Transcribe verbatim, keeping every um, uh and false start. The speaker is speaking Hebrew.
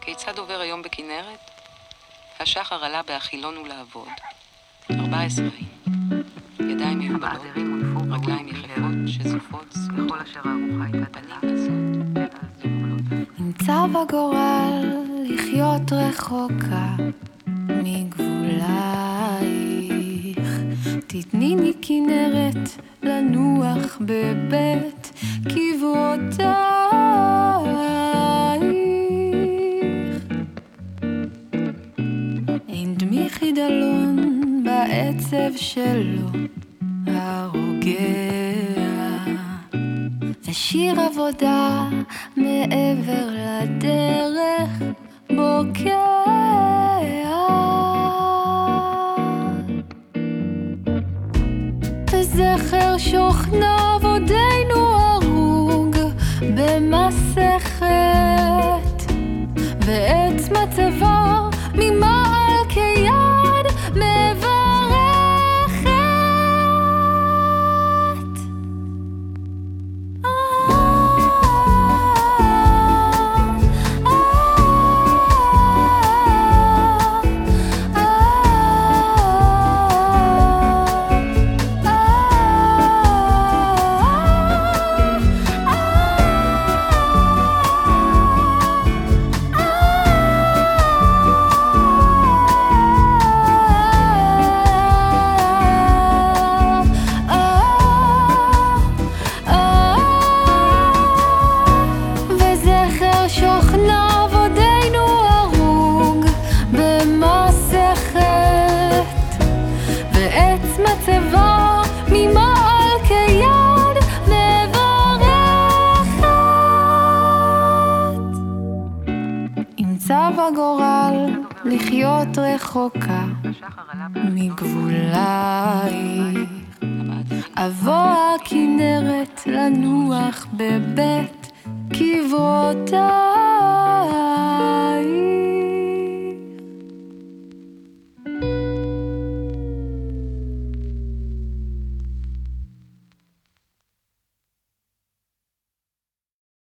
כיצד עובר היום בכנרת? השחר עלה באכילון ולעבוד. ארבע עשרה. ידיים מבולעות, רגליים יחפות, שזופות, וכל אשר הארוחה הייתה דלה. נמצא בגורל לחיות רחוקה מגבולייך. תתניני כנרת לנוח בבית קברותייך. אין דמי חידלון בעצב שלו הרוגע, ושיר עבודה מעבר לדרך בוקע. וזכר שוכנה עבודנו הרוג במסכת, ועץ מצבה ממעל כיד מברכת. נמצא בגורל לחיות רחוקה מגבולייך. אבוא הכנרת לנוח בבית קברותייך.